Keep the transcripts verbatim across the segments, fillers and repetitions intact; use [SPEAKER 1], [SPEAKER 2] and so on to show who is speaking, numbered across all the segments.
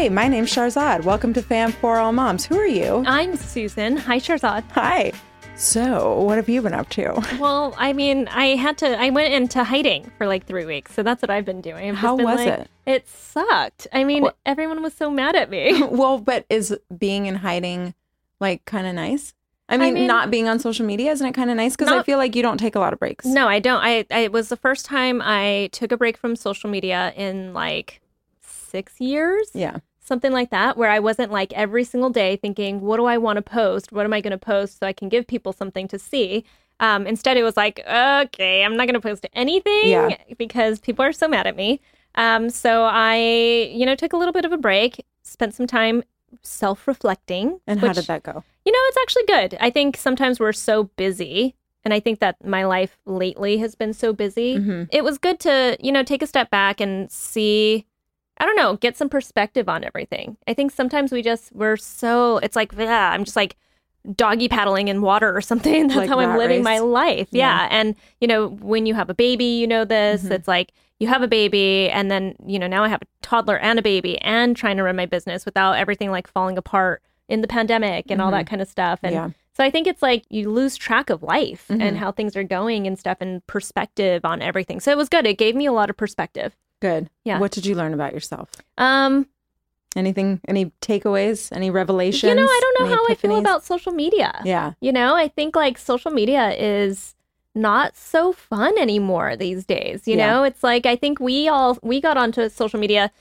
[SPEAKER 1] my name's Sharzad. Welcome to Fam for All Moms. Who are you?
[SPEAKER 2] I'm Susan. Hi, Sharzad.
[SPEAKER 1] Hi. So, what have you been up to?
[SPEAKER 2] Well, I mean, I had to, I went into hiding for like three weeks. So that's what I've been doing. I've
[SPEAKER 1] How
[SPEAKER 2] just been
[SPEAKER 1] was
[SPEAKER 2] like,
[SPEAKER 1] it?
[SPEAKER 2] It sucked. I mean,
[SPEAKER 1] Well-
[SPEAKER 2] everyone was so mad at me.
[SPEAKER 1] Well, but is being in hiding like kind of nice? I mean,
[SPEAKER 2] mean-
[SPEAKER 1] not being on social media, isn't it kind of nice? Because I
[SPEAKER 2] Not-
[SPEAKER 1] feel like you don't take a lot of breaks.
[SPEAKER 2] No, I don't. I, I, it was the first time I took a break from social media in like six years.
[SPEAKER 1] Yeah.
[SPEAKER 2] Something like that, where I wasn't like every single day thinking, what do I want to post? What am I going to post so I can give people something to see? Um, instead, it was like, okay, I'm not going to post anything
[SPEAKER 1] Yeah.
[SPEAKER 2] because people are so mad at me. Um, so I, you know, took a little bit of a break, spent some time self-reflecting.
[SPEAKER 1] And how
[SPEAKER 2] which,
[SPEAKER 1] did that go?
[SPEAKER 2] You know, it's actually good. I think sometimes we're so busy. And I think that my life lately has been so busy.
[SPEAKER 1] Mhm.
[SPEAKER 2] It was good to, you know, take a step back and see, I don't know, get some perspective on everything. I think sometimes we just, we're so, it's like, yeah, I'm just like doggy paddling in water or something. That's
[SPEAKER 1] Like
[SPEAKER 2] how I'm
[SPEAKER 1] rat
[SPEAKER 2] living
[SPEAKER 1] race.
[SPEAKER 2] my life.
[SPEAKER 1] Yeah.
[SPEAKER 2] Yeah. And, you know, when you have a baby, you know this,
[SPEAKER 1] Mhm.
[SPEAKER 2] it's like you have a baby and then, you know, now I have a toddler and a baby and trying to run my business without everything like falling apart in the pandemic and all
[SPEAKER 1] Mhm.
[SPEAKER 2] that kind of stuff. And
[SPEAKER 1] Yeah.
[SPEAKER 2] so I think it's like you lose track of life
[SPEAKER 1] Mhm.
[SPEAKER 2] and how things are going and stuff and perspective on everything. So it was good. It gave me a lot of perspective.
[SPEAKER 1] Good.
[SPEAKER 2] Yeah.
[SPEAKER 1] What did you learn about yourself?
[SPEAKER 2] Um,
[SPEAKER 1] Anything, any takeaways, any revelations?
[SPEAKER 2] you know, I don't know
[SPEAKER 1] any
[SPEAKER 2] how I feel
[SPEAKER 1] epiphanies?
[SPEAKER 2] about social media.
[SPEAKER 1] Yeah.
[SPEAKER 2] You know, I think like social media is not so fun anymore these days. You
[SPEAKER 1] Yeah.
[SPEAKER 2] know, it's like I think we all we got onto social media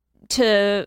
[SPEAKER 2] to,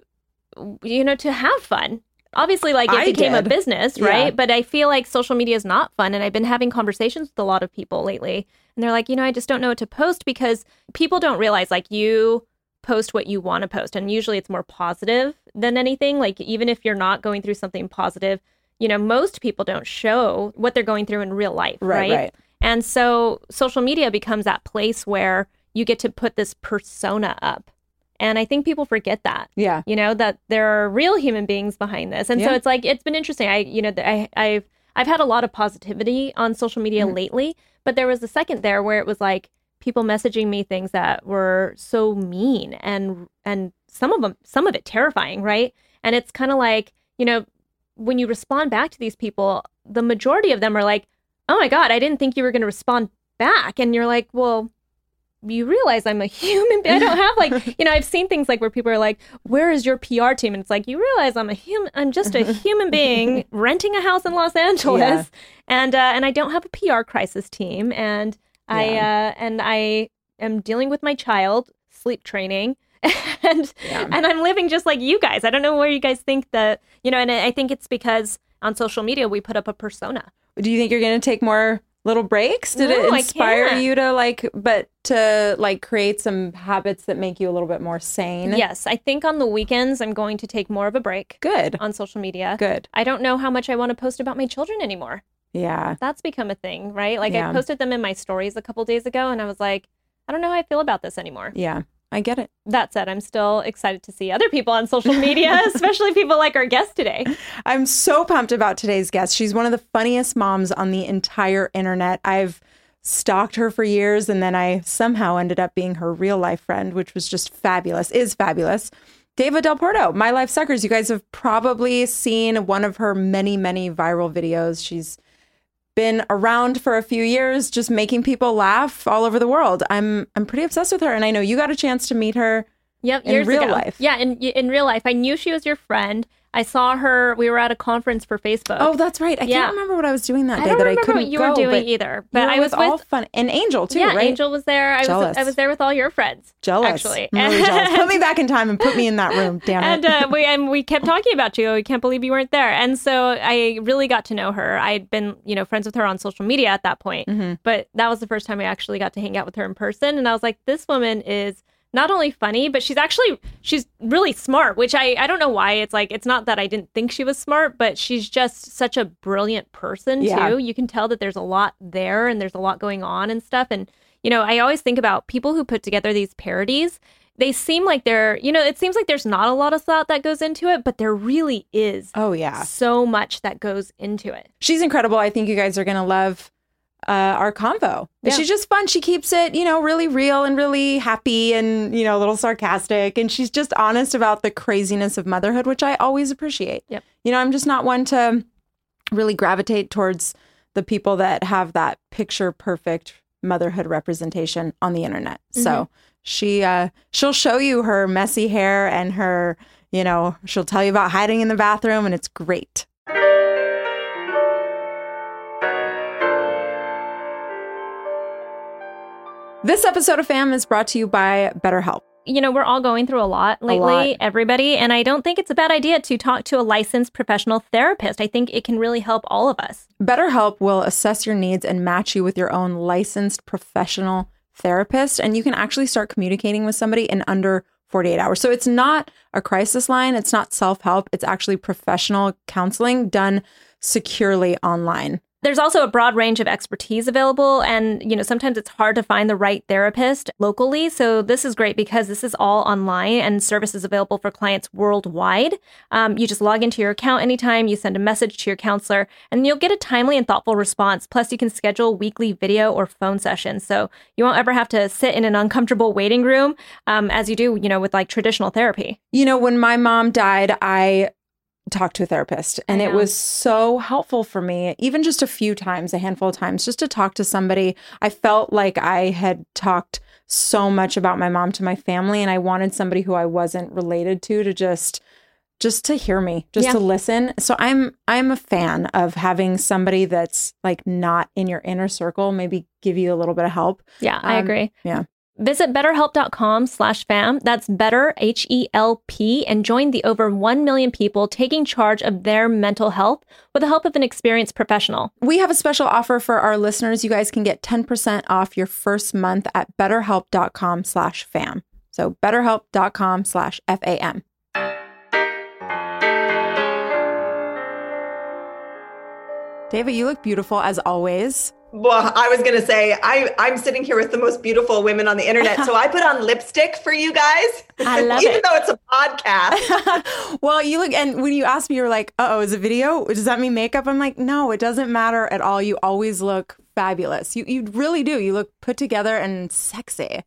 [SPEAKER 2] you know, to have fun. Obviously, like it
[SPEAKER 1] I
[SPEAKER 2] became a
[SPEAKER 1] did.
[SPEAKER 2] business,
[SPEAKER 1] Yeah.
[SPEAKER 2] right? But I feel like social media is not fun. And I've been having conversations with a lot of people lately. And they're like, you know, I just don't know what to post because people don't realize like you post what you want to post. And usually it's more positive than anything. Like even if you're not going through something positive, you know, most people don't show what they're going through in real life,
[SPEAKER 1] Right,
[SPEAKER 2] right?
[SPEAKER 1] right.
[SPEAKER 2] And so social media becomes that place where you get to put this persona up. And I think people forget that.
[SPEAKER 1] Yeah.
[SPEAKER 2] You know, that there are real human beings behind this. And so
[SPEAKER 1] Yeah.
[SPEAKER 2] it's like, it's been interesting. I, you know, I, I've, I've had a lot of positivity on social media
[SPEAKER 1] Mhm.
[SPEAKER 2] lately, but there was a second there where it was like people messaging me things that were so mean and, and some of them, some of it terrifying. Right. And it's kind of like, you know, when you respond back to these people, the majority of them are like, oh my God, I didn't think you were going to respond back. And you're like, well, you realize I'm a human being. I don't have like, you know, I've seen things like where people are like, where is your P R team? And it's like, you realize I'm a human, I'm just a human being renting a house in Los Angeles.
[SPEAKER 1] Yeah.
[SPEAKER 2] And, uh, and I don't have a P R crisis team. And I,
[SPEAKER 1] Yeah.
[SPEAKER 2] uh, and I am dealing with my child, sleep training. and,
[SPEAKER 1] Yeah.
[SPEAKER 2] and I'm living just like you guys. I don't know where you guys think that, you know, and I think it's because on social media, we put up a persona.
[SPEAKER 1] Do you think you're going to take more little breaks? Did
[SPEAKER 2] No,
[SPEAKER 1] it
[SPEAKER 2] I
[SPEAKER 1] inspire
[SPEAKER 2] can't.
[SPEAKER 1] you to like, but to like create some habits that make you a little bit more sane?
[SPEAKER 2] Yes, I think on the weekends, I'm going to take more of a break
[SPEAKER 1] Good.
[SPEAKER 2] on social media.
[SPEAKER 1] Good.
[SPEAKER 2] I don't know how much I want to post about my children anymore.
[SPEAKER 1] Yeah.
[SPEAKER 2] That's become a thing, right? Like
[SPEAKER 1] Yeah.
[SPEAKER 2] I posted them in my stories a couple days ago and I was like, I don't know how I feel about this anymore.
[SPEAKER 1] Yeah. I get it.
[SPEAKER 2] That said, I'm still excited to see other people on social media, especially people like our guest today.
[SPEAKER 1] I'm so pumped about today's guest. She's one of the funniest moms on the entire internet. I've stalked her for years and then I somehow ended up being her real life friend, which was just fabulous, is fabulous. Deva Del Porto, My Life Suckers. You guys have probably seen one of her many, many viral videos. She's been around for a few years, just making people laugh all over the world. I'm I'm pretty obsessed with her, and I know you got a chance to meet her.
[SPEAKER 2] Yep,
[SPEAKER 1] In
[SPEAKER 2] years
[SPEAKER 1] real
[SPEAKER 2] ago.
[SPEAKER 1] life.
[SPEAKER 2] Yeah, in in real life. I knew she was your friend. I saw her. We were at a conference for Facebook.
[SPEAKER 1] Oh, that's right. I
[SPEAKER 2] Yeah.
[SPEAKER 1] can't remember what I was doing that
[SPEAKER 2] I
[SPEAKER 1] day
[SPEAKER 2] don't
[SPEAKER 1] that I
[SPEAKER 2] remember
[SPEAKER 1] couldn't
[SPEAKER 2] what you
[SPEAKER 1] go,
[SPEAKER 2] were doing
[SPEAKER 1] but
[SPEAKER 2] either.
[SPEAKER 1] But
[SPEAKER 2] But
[SPEAKER 1] I
[SPEAKER 2] I was
[SPEAKER 1] with all
[SPEAKER 2] with
[SPEAKER 1] fun and Angel too,
[SPEAKER 2] yeah,
[SPEAKER 1] right?
[SPEAKER 2] Angel was there. I
[SPEAKER 1] Jealous.
[SPEAKER 2] was I was there with all your friends.
[SPEAKER 1] Jealous.
[SPEAKER 2] Actually.
[SPEAKER 1] I'm really jealous. Put me back in time and put me in that room. Damn it.
[SPEAKER 2] And uh, we and we kept talking about you. We can't believe you weren't there. And so I really got to know her. I had been, you know, friends with her on social media at that point.
[SPEAKER 1] Mhm.
[SPEAKER 2] But that was the first time I actually got to hang out with her in person. And I was like, this woman is not only funny, but she's actually, she's really smart, which I, I don't know why. It's like, it's not that I didn't think she was smart, but she's just such a brilliant person
[SPEAKER 1] Yeah.
[SPEAKER 2] too. You can tell that there's a lot there and there's a lot going on and stuff. And, you know, I always think about people who put together these parodies. They seem like they're, you know, it seems like there's not a lot of thought that goes into it, but there really is
[SPEAKER 1] Oh, yeah.
[SPEAKER 2] so much that goes into it.
[SPEAKER 1] She's incredible. I think you guys are going to love uh, our convo.
[SPEAKER 2] Yeah.
[SPEAKER 1] She's just fun. She keeps it, you know, really real and really happy and, you know, a little sarcastic. And she's just honest about the craziness of motherhood, which I always appreciate.
[SPEAKER 2] Yep.
[SPEAKER 1] You know, I'm just not one to really gravitate towards the people that have that picture perfect motherhood representation on the internet. Mm-hmm. So she, uh, she'll show you her messy hair and her, you know, she'll tell you about hiding in the bathroom, and it's great. This episode of Fam is brought to you by BetterHelp.
[SPEAKER 2] You know, we're all going through a lot lately, a lot. everybody, and I don't think it's a bad idea to talk to a licensed professional therapist. I think it can really help all of us.
[SPEAKER 1] BetterHelp will assess your needs and match you with your own licensed professional therapist, and you can actually start communicating with somebody in under forty-eight hours. So it's not a crisis line. It's not self-help. It's actually professional counseling done securely online.
[SPEAKER 2] There's also a broad range of expertise available, and you know sometimes it's hard to find the right therapist locally. So this is great because this is all online and services available for clients worldwide. Um, you just log into your account anytime, you send a message to your counselor, and you'll get a timely and thoughtful response. Plus, you can schedule weekly video or phone sessions, so you won't ever have to sit in an uncomfortable waiting room um, as you do, you know, with like traditional therapy.
[SPEAKER 1] You know, when my mom died, I talk to a therapist, and it was so helpful for me, even just a few times, a handful of times, just to talk to somebody. I felt like I had talked so much about my mom to my family, and I wanted somebody who I wasn't related to to just just to hear me, just yeah. to listen. So I'm I'm a fan of having somebody that's like not in your inner circle, maybe give you a little bit of help.
[SPEAKER 2] Yeah, I um, agree.
[SPEAKER 1] Yeah.
[SPEAKER 2] Visit betterhelp.com slash fam. That's better, H E L P, and join the over one million people taking charge of their mental health with the help of an experienced professional.
[SPEAKER 1] We have a special offer for our listeners. You guys can get ten percent off your first month at betterhelp.com slash fam. So betterhelp.com slash F A M. David, you look beautiful as always.
[SPEAKER 3] Well, I was going to say, I, I'm sitting here with the most beautiful women on the internet. So I put on lipstick for you guys.
[SPEAKER 2] I love
[SPEAKER 3] Even
[SPEAKER 2] it.
[SPEAKER 3] though it's a podcast.
[SPEAKER 1] Well, you look, and when you asked me, you were like, uh-oh, is it video? Does that mean makeup? I'm like, no, it doesn't matter at all. You always look fabulous. You, you really do. You look put together and sexy.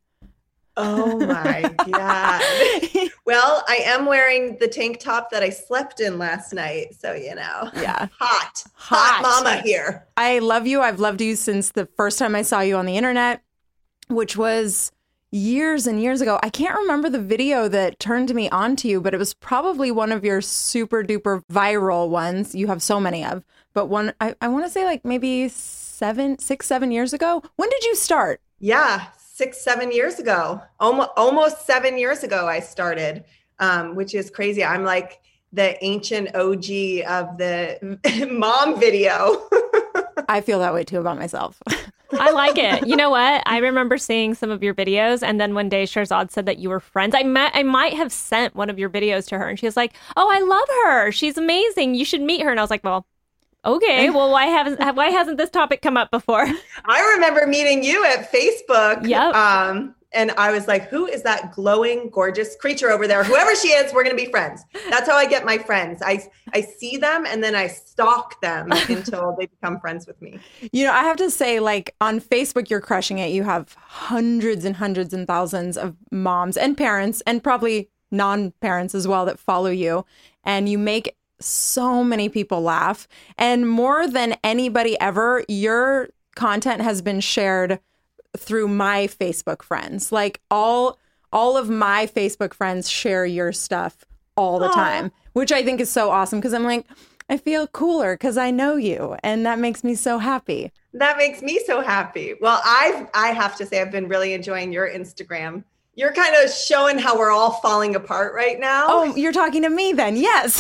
[SPEAKER 3] Oh my God. Well, I am wearing the tank top that I slept in last night. So, you know,
[SPEAKER 1] yeah,
[SPEAKER 3] hot, hot,
[SPEAKER 1] hot
[SPEAKER 3] mama here.
[SPEAKER 1] I love you. I've loved you since the first time I saw you on the internet, which was years and years ago. I can't remember the video that turned me on to you, but it was probably one of your super duper viral ones. You have so many of, but one, I, I want to say like maybe seven, six, seven years ago. When did you start?
[SPEAKER 3] Yeah. Six, seven years ago, almost, almost seven years ago, I started, um, which is crazy. I'm like the ancient O G of the mom video.
[SPEAKER 1] I feel that way too about myself.
[SPEAKER 2] I like it. You know what? I remember seeing some of your videos, and then one day Sherzad said that you were friends. I met, I might have sent one of your videos to her, and she was like, "Oh, I love her. She's amazing. You should meet her." And I was like, "Well, okay, well, why haven't why hasn't this topic come up before?"
[SPEAKER 3] I remember meeting you at Facebook.
[SPEAKER 2] Yep.
[SPEAKER 3] Um, and I was like, who is that glowing, gorgeous creature over there? Whoever she is, we're going to be friends. That's how I get my friends. I, I see them and then I stalk them until they become friends with me.
[SPEAKER 1] You know, I have to say, like, on Facebook, you're crushing it. You have hundreds and hundreds and thousands of moms and parents, and probably non-parents as well, that follow you. And you make so many people laugh. And more than anybody ever, your content has been shared through my Facebook friends. Like all all of my Facebook friends share your stuff all the
[SPEAKER 3] Aww.
[SPEAKER 1] time, which I think is so awesome, because I'm like, I feel cooler because I know you, and that makes me so happy.
[SPEAKER 3] That makes me so happy. Well, I've I have to say I've been really enjoying your Instagram. You're kind of showing how we're all falling apart right now.
[SPEAKER 1] Oh, you're talking to me then. Yes.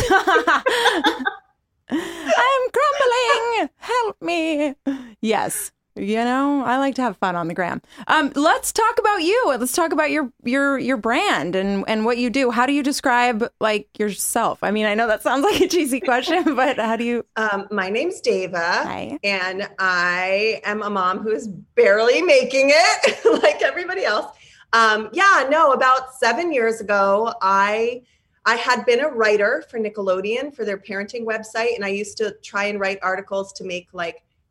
[SPEAKER 1] I'm crumbling. Help me. Yes. You know, I like to have fun on the gram. Um, let's talk about you. Let's talk about your your your brand and, and what you do. How do you describe like yourself? I mean, I know that sounds like a cheesy question, but how do you?
[SPEAKER 3] Um, my name's Dava.
[SPEAKER 1] Hi.
[SPEAKER 3] And I am a mom who is barely making it like everybody else. Um, yeah, no, about seven years ago, I I had been a writer for Nickelodeon for their parenting website. And I used to try and write articles to make like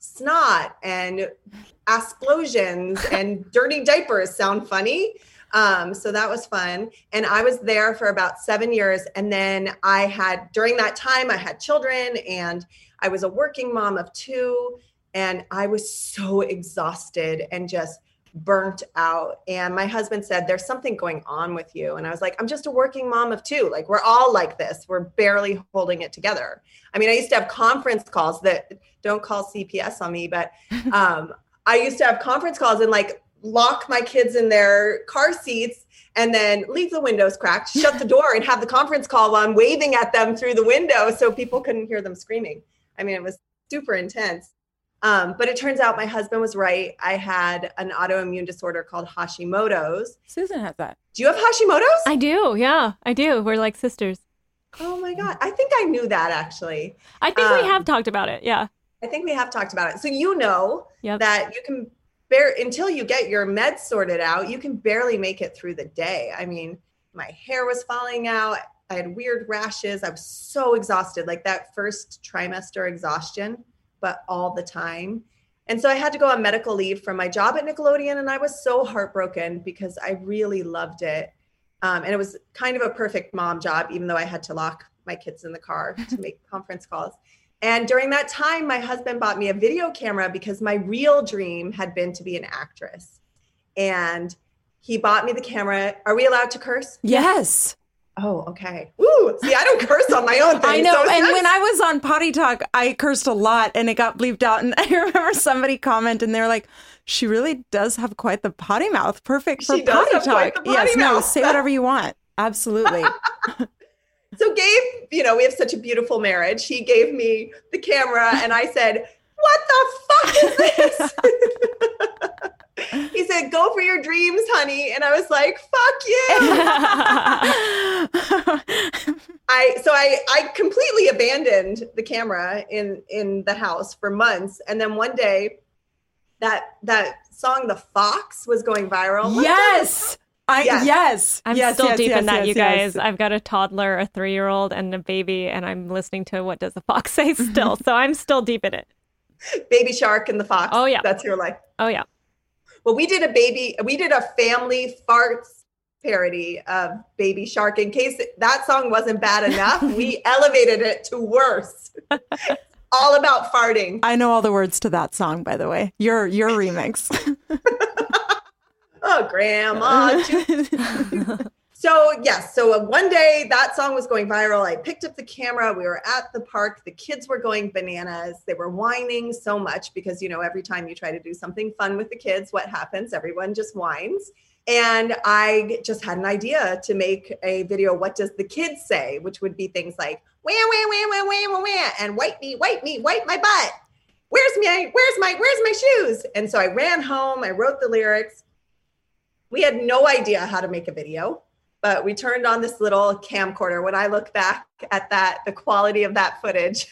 [SPEAKER 3] snot and explosions and dirty diapers sound funny. Um, so that was fun. And I was there for about seven years. And then I had, during that time, I had children and I was a working mom of two. And I was so exhausted and just burnt out. And my husband said, there's something going on with you. And I was like, I'm just a working mom of two. Like, we're all like this. We're barely holding it together. I mean, I used to have conference calls that don't call C P S on me, but um, I used to have conference calls and like lock my kids in their car seats and then leave the windows cracked, shut the door and have the conference call while I'm waving at them through the window so people couldn't hear them screaming. I mean, it was super intense. Um, but it turns out my husband was right. I had an autoimmune disorder called Hashimoto's.
[SPEAKER 1] Susan has that.
[SPEAKER 3] Do you have Hashimoto's?
[SPEAKER 2] I do. Yeah, I do. We're like sisters.
[SPEAKER 3] Oh my God. I think I knew that actually.
[SPEAKER 2] I think
[SPEAKER 3] Um,
[SPEAKER 2] we have talked about it. Yeah.
[SPEAKER 3] I think we have talked about it. So you know
[SPEAKER 2] Yep.
[SPEAKER 3] that you can bear until you get your meds sorted out, you can barely make it through the day. I mean, my hair was falling out. I had weird rashes. I was so exhausted, like that first trimester exhaustion, but all the time. And so I had to go on medical leave from my job at Nickelodeon. And I was so heartbroken because I really loved it. Um, and it was kind of a perfect mom job, even though I had to lock my kids in the car to make conference calls. And during that time, my husband bought me a video camera because my real dream had been to be an actress. And he bought me the camera. Are we allowed to curse?
[SPEAKER 1] Yes.
[SPEAKER 3] Oh, okay. Ooh, see, I don't curse on my own thing.
[SPEAKER 1] I know.
[SPEAKER 3] so
[SPEAKER 1] And
[SPEAKER 3] that's-
[SPEAKER 1] when I was on Potty Talk, I cursed a lot and it got bleeped out. And I remember somebody comment and they're like, she really does have quite the potty mouth. Perfect for
[SPEAKER 3] She does
[SPEAKER 1] Potty
[SPEAKER 3] have quite
[SPEAKER 1] Talk.
[SPEAKER 3] the potty
[SPEAKER 1] Yes, no,
[SPEAKER 3] mouth.
[SPEAKER 1] say whatever you want. Absolutely.
[SPEAKER 3] So Gabe, you know, we have such a beautiful marriage. He gave me the camera and I said, what the fuck is this? He said, go for your dreams, honey. And I was like, fuck you. I so I I completely abandoned the camera in in the house for months. And then one day that that song The Fox was going viral.
[SPEAKER 1] Yes. I,
[SPEAKER 3] Yes.
[SPEAKER 1] yes.
[SPEAKER 2] I'm
[SPEAKER 1] yes,
[SPEAKER 2] still
[SPEAKER 1] yes,
[SPEAKER 2] deep
[SPEAKER 1] yes,
[SPEAKER 2] in that,
[SPEAKER 1] yes,
[SPEAKER 2] you
[SPEAKER 1] yes.
[SPEAKER 2] guys. I've got a toddler, a three-year-old, and a baby, and I'm listening to What Does the Fox Say still. So I'm still deep in it.
[SPEAKER 3] Baby Shark and the Fox.
[SPEAKER 2] Oh, yeah.
[SPEAKER 3] That's your life.
[SPEAKER 2] Oh, yeah.
[SPEAKER 3] Well, we did a baby, we did a family farts parody of Baby Shark. In case that song wasn't bad enough, we elevated it to worse. All about farting.
[SPEAKER 1] I know all the words to that song, by the way. Your your remix.
[SPEAKER 3] Oh, grandma. So yes, so one day that song was going viral. I picked up the camera. We were at the park. The kids were going bananas. They were whining so much because, you know, every time you try to do something fun with the kids, what happens? Everyone just whines. And I just had an idea to make a video, What Does the Kids Say? Which would be things like, wah, wah, wah, wah, wah, wah, wah, and wipe me, wipe me, wipe my butt. Where's my, where's my, where's my shoes? And so I ran home. I wrote the lyrics. We had no idea how to make a video, but we turned on this little camcorder. When I look back at that, the quality of that footage.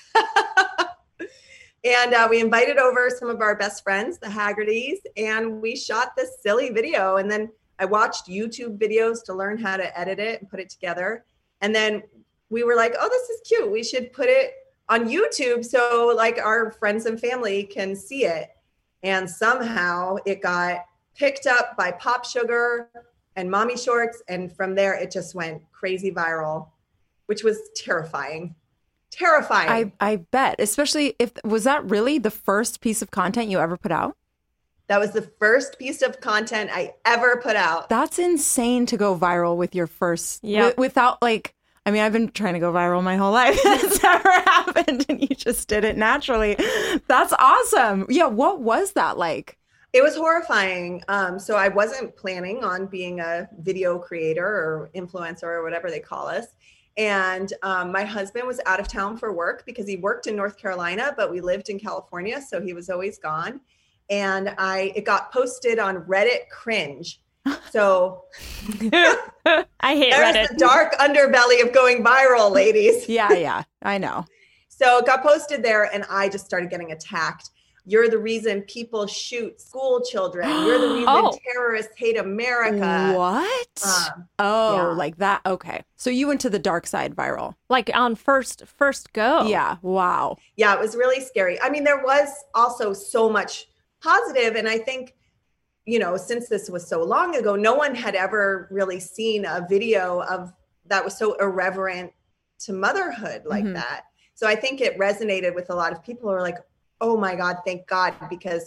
[SPEAKER 3] And uh, we invited over some of our best friends, the Haggertys, and we shot this silly video. And then I watched YouTube videos to learn how to edit it and put it together. And then we were like, oh, this is cute. We should put it on YouTube so like our friends and family can see it. And somehow it got picked up by Pop Sugar and Mommy Shorts. And from there, it just went crazy viral, which was terrifying. Terrifying.
[SPEAKER 1] I, I bet, especially if, was that really the first piece of content you ever put out?
[SPEAKER 3] That was the first piece of content I ever put out.
[SPEAKER 1] That's insane to go viral with your first,
[SPEAKER 2] Yeah.
[SPEAKER 1] wi- without like, I mean, I've been trying to go viral my whole life. It's never happened. And you just did it naturally. That's awesome. Yeah. What was that like?
[SPEAKER 3] It was horrifying. Um, so I wasn't planning on being a video creator or influencer or whatever they call us. And um, my husband was out of town for work because he worked in North Carolina, but we lived in California. So he was always gone. And I, it got posted on Reddit Cringe. So
[SPEAKER 2] I hate
[SPEAKER 3] there's
[SPEAKER 2] Reddit.
[SPEAKER 3] the dark underbelly of going viral, ladies.
[SPEAKER 1] Yeah. Yeah. I know.
[SPEAKER 3] So it got posted there and I just started getting attacked. you're the reason people shoot school children. You're the reason
[SPEAKER 2] Oh.
[SPEAKER 3] terrorists hate America.
[SPEAKER 1] What?
[SPEAKER 3] Um,
[SPEAKER 1] oh,
[SPEAKER 3] yeah.
[SPEAKER 1] like that. Okay. So you went to the dark side viral.
[SPEAKER 2] Like on first first go.
[SPEAKER 1] Yeah. Wow.
[SPEAKER 3] Yeah, it was really scary. I mean, there was also so much positive, and I think, you know, since this was so long ago, no one had ever really seen a video of that was so irreverent to motherhood like
[SPEAKER 1] Mhm.
[SPEAKER 3] that. So I think it resonated with a lot of people who are like, oh my God, thank God, because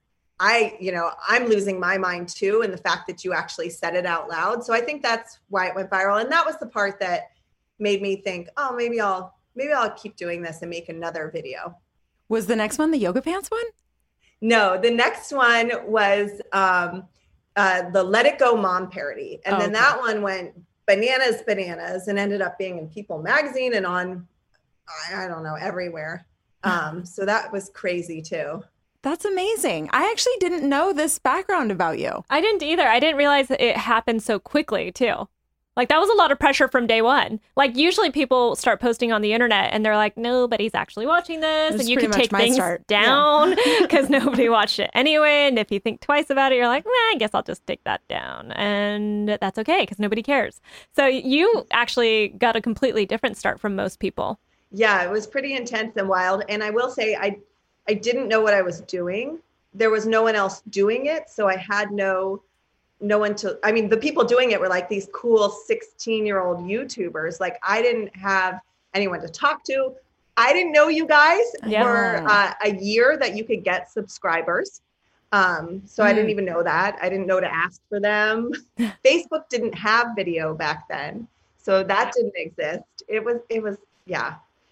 [SPEAKER 3] I, you know, I'm losing my mind too. And the fact that you actually said it out loud. So I think that's why it went viral. And that was the part that made me think, oh, maybe I'll, maybe I'll keep doing this and make another video.
[SPEAKER 1] Was the next one the yoga pants one?
[SPEAKER 3] No, the next one was um, uh, the Let It Go Mom parody. And
[SPEAKER 1] Oh,
[SPEAKER 3] then
[SPEAKER 1] okay.
[SPEAKER 3] that one went bananas, bananas, and ended up being in People magazine and on, I, I don't know, everywhere. Um, so that was crazy too.
[SPEAKER 1] That's amazing. I actually didn't know this background about you.
[SPEAKER 2] I didn't either. I didn't realize that it happened so quickly too. Like that was a lot of pressure from day one. Like usually people start posting on the internet and they're like, nobody's actually watching this.
[SPEAKER 1] That's
[SPEAKER 2] And you
[SPEAKER 1] pretty
[SPEAKER 2] can
[SPEAKER 1] much
[SPEAKER 2] take
[SPEAKER 1] my
[SPEAKER 2] things
[SPEAKER 1] start.
[SPEAKER 2] down because nobody watched it anyway. And if you think twice about it, you're like, well, I guess I'll just take that down. And that's okay because nobody cares. So you actually got a completely different start from most people.
[SPEAKER 3] Yeah, it was pretty intense and wild. And I will say, I, I didn't know what I was doing. There was no one else doing it. So I had no, no one to, I mean, the people doing it were like these cool sixteen year old YouTubers. Like I didn't have anyone to talk to. I didn't know you guys
[SPEAKER 2] Yeah.
[SPEAKER 3] for uh, a year that you could get subscribers. Um, so I didn't
[SPEAKER 1] Mm.
[SPEAKER 3] even know that. I didn't know to ask for them. Facebook didn't have video back then. So that didn't exist. It was, it was, yeah.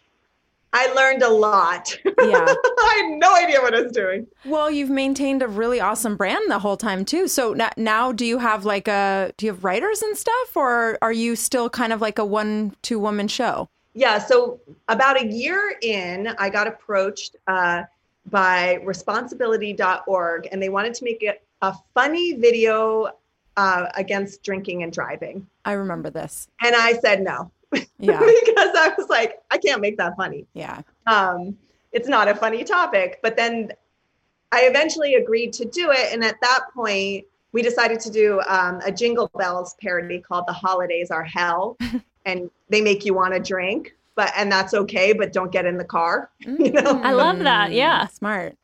[SPEAKER 3] I learned a lot.
[SPEAKER 1] Yeah.
[SPEAKER 3] I had no idea what I was doing.
[SPEAKER 1] Well, you've maintained a really awesome brand the whole time too. So now, now do you have like a, do you have writers and stuff, or are you still kind of like a one, two woman show?
[SPEAKER 3] Yeah. So about a year in, I got approached uh, by responsibility dot org, and they wanted to make it a funny video uh, against drinking and driving.
[SPEAKER 1] I remember this.
[SPEAKER 3] And I said no.
[SPEAKER 1] Yeah.
[SPEAKER 3] Because I was like, I can't make that funny.
[SPEAKER 1] Yeah.
[SPEAKER 3] Um, it's not a funny topic. But then I eventually agreed to do it. And at that point, we decided to do um, a Jingle Bells parody called The Holidays Are Hell. And they make you want to drink, but and that's okay, but don't get in the car. You know?
[SPEAKER 2] I love that. Yeah.
[SPEAKER 1] Smart.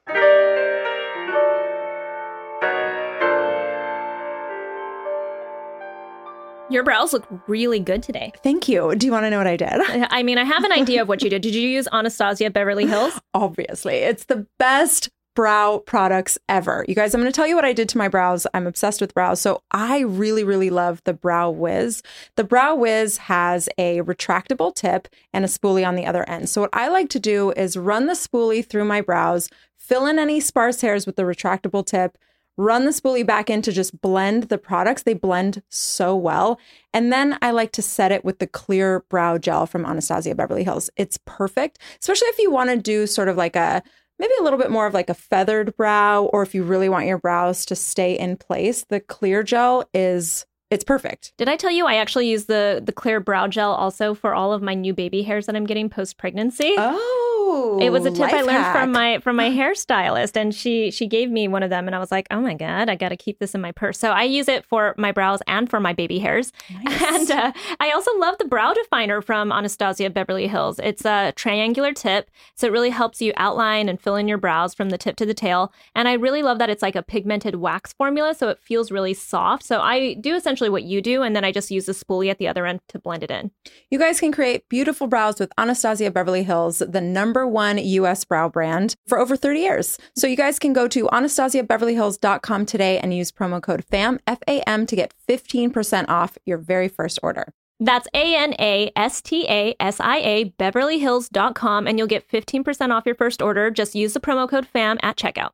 [SPEAKER 2] Your brows look really good today.
[SPEAKER 1] Thank you. Do you want to know what I did?
[SPEAKER 2] I mean, I have an idea of what you did. Did you use Anastasia Beverly Hills?
[SPEAKER 1] Obviously, it's the best brow products ever. You guys, I'm going to tell you what I did to my brows. I'm obsessed with brows. So I really, really love the Brow Wiz. The Brow Wiz has a retractable tip and a spoolie on the other end. So what I like to do is run the spoolie through my brows, fill in any sparse hairs with the retractable tip, run the spoolie back in to just blend the products. They blend so well. And then I like to set it with the clear brow gel from Anastasia Beverly Hills. It's perfect, especially if you want to do sort of like a, maybe a little bit more of like a feathered brow, or if you really want your brows to stay in place. The clear gel is, it's perfect.
[SPEAKER 2] Did I tell you I actually use the the clear brow gel also for all of my new baby hairs that I'm getting post-pregnancy?
[SPEAKER 1] Oh,
[SPEAKER 2] It was a tip I
[SPEAKER 1] life
[SPEAKER 2] learned
[SPEAKER 1] hack.
[SPEAKER 2] from my from my hairstylist, and she she gave me one of them, and I was like, oh my god, I got to keep this in my purse. So I use it for my brows and for my baby hairs.
[SPEAKER 1] Nice.
[SPEAKER 2] And uh, I also love the brow definer from Anastasia Beverly Hills. It's a triangular tip, so it really helps you outline and fill in your brows from the tip to the tail. And I really love that it's like a pigmented wax formula, so it feels really soft. So I do essentially what you do, and then I just use the spoolie at the other end to blend it in.
[SPEAKER 1] You guys can create beautiful brows with Anastasia Beverly Hills, the number one U S brow brand, for over thirty years. So you guys can go to anastasia beverly hills dot com today and use promo code F A M, F A M, to get fifteen percent off your very first order.
[SPEAKER 2] That's A N A S T A S I A, beverly hills dot com, and you'll get fifteen percent off your first order. Just use the promo code F A M at checkout.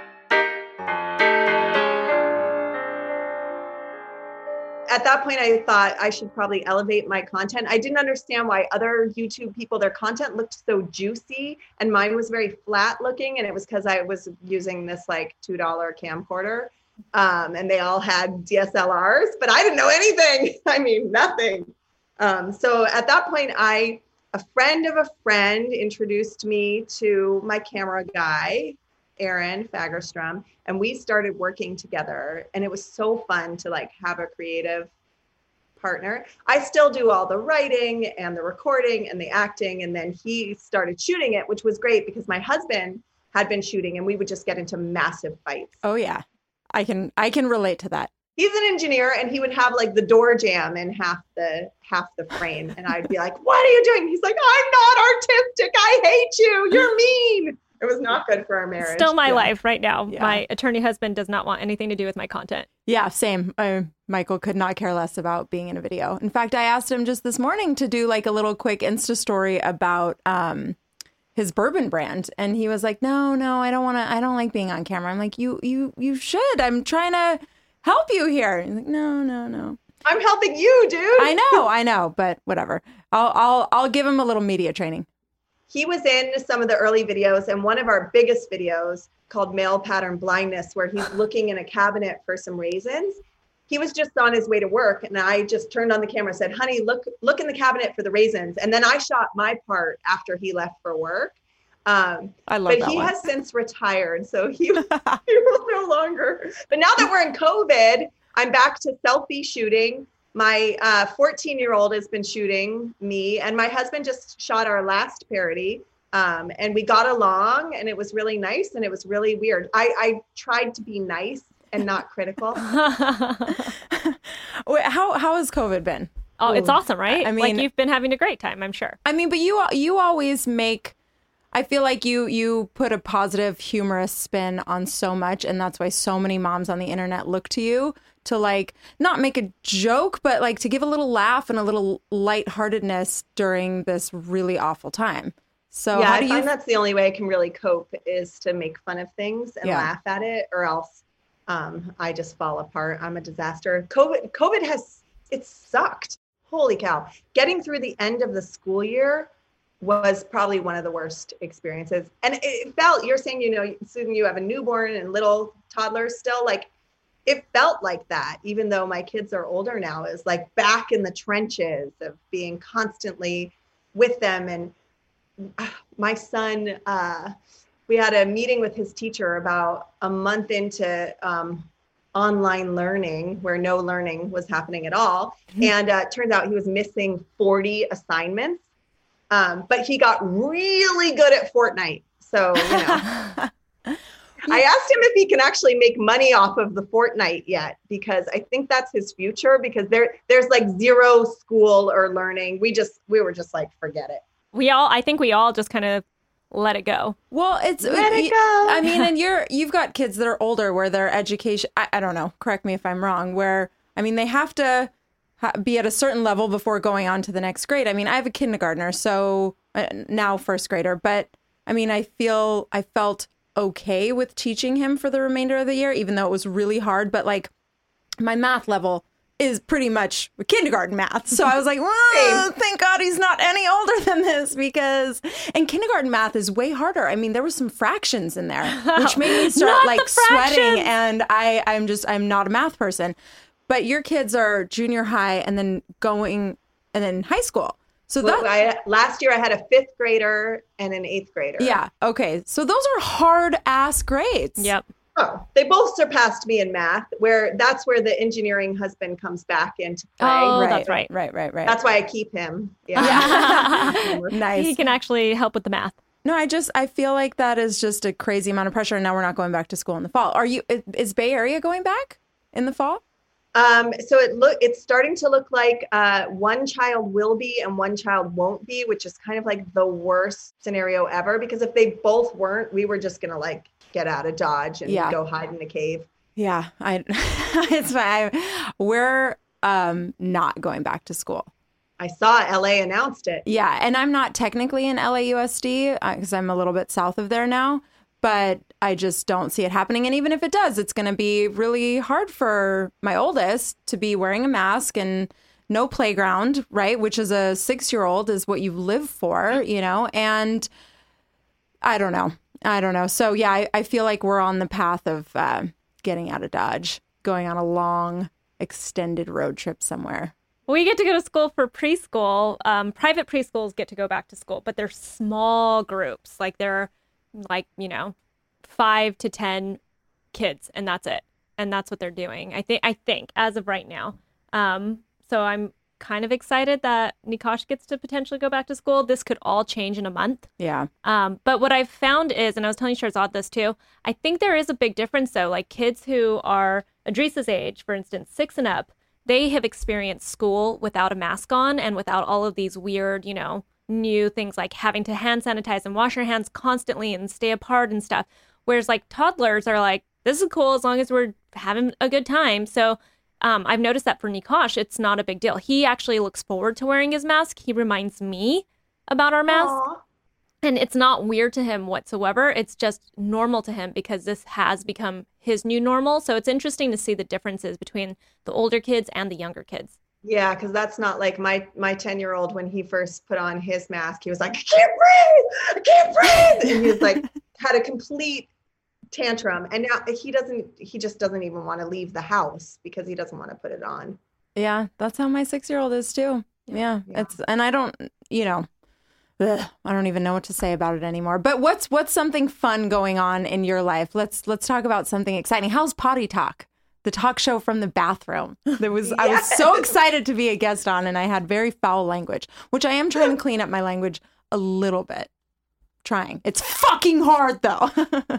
[SPEAKER 3] At that point, I thought I should probably elevate my content. I didn't understand why other YouTube people, their content looked so juicy and mine was very flat looking. And it was because I was using this like two dollar camcorder um, and they all had D S L Rs, but I didn't know anything. I mean, nothing. Um, so at that point, I, a friend of a friend introduced me to my camera guy. Erin Fagerstrom, and we started working together. And it was so fun to like have a creative partner. I still do all the writing and the recording and the acting. And then he started shooting it, which was great because my husband had been shooting and we would just get into massive fights.
[SPEAKER 1] Oh yeah. I can, I can relate to that.
[SPEAKER 3] He's an engineer and he would have like the door jam in half the, half the frame. And I'd be like, what are you doing? He's like, I'm not artistic. I hate you. You're mean. It was not good for our marriage.
[SPEAKER 2] Still my
[SPEAKER 1] Yeah.
[SPEAKER 2] life right now.
[SPEAKER 1] Yeah.
[SPEAKER 2] My attorney husband does not want anything to do with my content.
[SPEAKER 1] Yeah, same. Uh, Michael could not care less about being in a video. In fact, I asked him just this morning to do like a little quick Insta story about um, his bourbon brand, and he was like, "No, no, I don't want to. I don't like being on camera." I'm like, "You, you, you should. I'm trying to help you here." He's like, "No, no, no."
[SPEAKER 3] I'm helping you, dude.
[SPEAKER 1] I know, I know, but whatever. I'll, I'll, I'll give him a little media training.
[SPEAKER 3] He was in some of the early videos, and one of our biggest videos called Male Pattern Blindness, where he's looking in a cabinet for some raisins. He was just on his way to work, and I just turned on the camera and said, honey, look, look in the cabinet for the raisins. And then I shot my part after he left for work. Um,
[SPEAKER 1] I love
[SPEAKER 3] but
[SPEAKER 1] that
[SPEAKER 3] he
[SPEAKER 1] one.
[SPEAKER 3] has since retired, so he, he will no longer. But now that we're in COVID, I'm back to selfie shooting. My uh, fourteen-year-old has been shooting me, and my husband just shot our last parody, um, and we got along, and it was really nice, and it was really weird. I, I tried to be nice and not critical.
[SPEAKER 1] Wait, how how has COVID been?
[SPEAKER 2] Oh, it's
[SPEAKER 1] Ooh.
[SPEAKER 2] awesome, right?
[SPEAKER 1] I mean-
[SPEAKER 2] like you've been having a great time, I'm sure.
[SPEAKER 1] I mean, but you you always make. I feel like you you put a positive, humorous spin on so much, and that's why so many moms on the internet look to you to like not make a joke, but like to give a little laugh and a little lightheartedness during this really awful time. So
[SPEAKER 3] yeah,
[SPEAKER 1] how
[SPEAKER 3] I
[SPEAKER 1] do you?
[SPEAKER 3] find that's the only way I can really cope is to make fun of things and
[SPEAKER 1] Yeah.
[SPEAKER 3] laugh at it, or else um, I just fall apart. I'm a disaster. COVID, COVID has it sucked. Holy cow! Getting through the end of the school year was probably one of the worst experiences. And it felt, you're saying, you know, Susan, you have a newborn and little toddlers still, like, it felt like that, even though my kids are older now, is like back in the trenches of being constantly with them. And uh, my son, uh, we had a meeting with his teacher about a month into um, online learning, where no learning was happening at all. And uh, it turns out he was missing forty assignments. Um, but he got really good at Fortnite. So, you know, I asked him if he can actually make money off of the Fortnite yet, because I think that's his future, because there, there's like zero school or learning. We just, we were just like, forget it.
[SPEAKER 2] We all, I think we all just kind of let it go.
[SPEAKER 1] Well, it's
[SPEAKER 3] Let it
[SPEAKER 1] y-
[SPEAKER 3] go.
[SPEAKER 1] I mean, and you're you've got kids that are older where their education. I, I don't know. Correct me if I'm wrong. Where I mean, they have to ha- be at a certain level before going on to the next grade. I mean, I have a kindergartner, so uh, now first grader. But I mean, I feel I felt okay with teaching him for the remainder of the year, even though it was really hard. But like, my math level is pretty much kindergarten math. So I was like, well, thank God he's not any older than this, because, and kindergarten math is way harder. I mean, there was some fractions in there, which made me start
[SPEAKER 2] Not
[SPEAKER 1] like
[SPEAKER 2] the fractions.
[SPEAKER 1] sweating. And I, I'm just, I'm not a math person. But your kids are junior high and then going, and then high school. So
[SPEAKER 3] Well,
[SPEAKER 1] that,
[SPEAKER 3] I, last year I had a fifth grader and an eighth grader.
[SPEAKER 1] yeah. Okay. So those are hard ass grades.
[SPEAKER 2] Yep.
[SPEAKER 3] Oh, they both surpassed me in math, where that's where the engineering husband comes back into play.
[SPEAKER 2] Oh,
[SPEAKER 1] Right.
[SPEAKER 2] that's right.
[SPEAKER 1] Right. Right. Right.
[SPEAKER 3] That's why I keep him. Yeah.
[SPEAKER 1] Yeah. Nice.
[SPEAKER 2] He can actually help with the math.
[SPEAKER 1] No, I just, I feel like that is just a crazy amount of pressure. And now we're not going back to school in the fall. Are you, is- is Bay Area going back in the fall?
[SPEAKER 3] Um, so it look it's starting to look like uh, one child will be and one child won't be, which is kind of like the worst scenario ever. Because if they both weren't, we were just gonna like get out of Dodge and
[SPEAKER 1] Yeah.
[SPEAKER 3] go hide in a cave.
[SPEAKER 1] Yeah, I, it's fine. I, we're um, not going back to school.
[SPEAKER 3] I saw L A announced it.
[SPEAKER 1] Yeah, and I'm not technically in L A U S D because I'm a little bit south of there now, but I just don't see it happening. And even if it does, it's going to be really hard for my oldest to be wearing a mask and no playground, right? Which is a six-year-old is what you live for, you know? And I don't know. I don't know. So yeah, I, I feel like we're on the path of uh, getting out of Dodge, going on a long, extended road trip somewhere.
[SPEAKER 2] We get to go to school for preschool. Um, private preschools get to go back to school, but they're small groups. Like they're like, you know, five to ten kids, and that's it. And that's what they're doing. I think, I think as of right now. Um, so I'm kind of excited that Nikosh gets to potentially go back to school. This could all change in a month.
[SPEAKER 1] Yeah.
[SPEAKER 2] Um, but what I've found is, and I was telling Sharzad this too, I think there is a big difference though. Like kids who are Adrisa's age, for instance, six and up, they have experienced school without a mask on and without all of these weird, you know, new things like having to hand sanitize and wash your hands constantly and stay apart and stuff. Whereas like toddlers are like, this is cool as long as we're having a good time. So um, I've noticed that for Nikosh, it's not a big deal. He actually looks forward to wearing his mask. He reminds me about our mask. Aww. And it's not weird to him whatsoever. It's just normal to him because this has become his new normal. So it's interesting to see the differences between the older kids and the younger kids.
[SPEAKER 3] Yeah, because that's not like my my ten-year-old when he first put on his mask. He was like, I can't breathe! I can't breathe! And he was like, had a complete tantrum. And now he doesn't, he just doesn't even want to leave the house because he doesn't want to put it on.
[SPEAKER 1] Yeah, that's how my six-year-old is too. Yeah, yeah. It's, and I don't, you know, ugh, I don't even know what to say about it anymore. But what's what's something fun going on in your life? Let's let's talk about something exciting. How's Potty Talk? The talk show from the bathroom. There was yes. I was so excited to be a guest on, and I had very foul language, which I am trying to clean up my language a little bit. Trying. It's fucking hard though.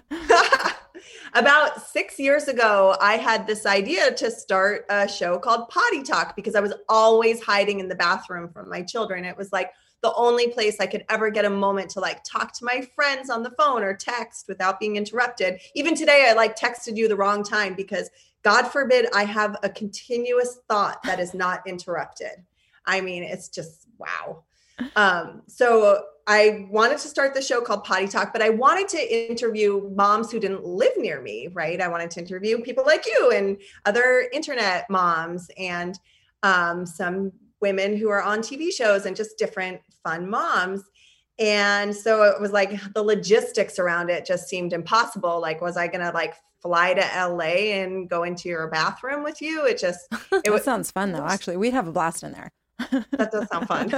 [SPEAKER 3] About six years ago, I had this idea to start a show called Potty Talk because I was always hiding in the bathroom from my children. It was like the only place I could ever get a moment to like talk to my friends on the phone or text without being interrupted. Even today, I like texted you the wrong time because God forbid I have a continuous thought that is not interrupted. I mean, it's just, wow. Um, so I wanted to start the show called Potty Talk, but I wanted to interview moms who didn't live near me, right? I wanted to interview people like you and other internet moms and um, some women who are on T V shows and just different fun moms. And so it was like the logistics around it just seemed impossible. Like, was I going to like fly to L A and go into your bathroom with you? It just, it
[SPEAKER 1] it sounds fun though. Actually, we'd have a blast in there.
[SPEAKER 3] That does sound fun.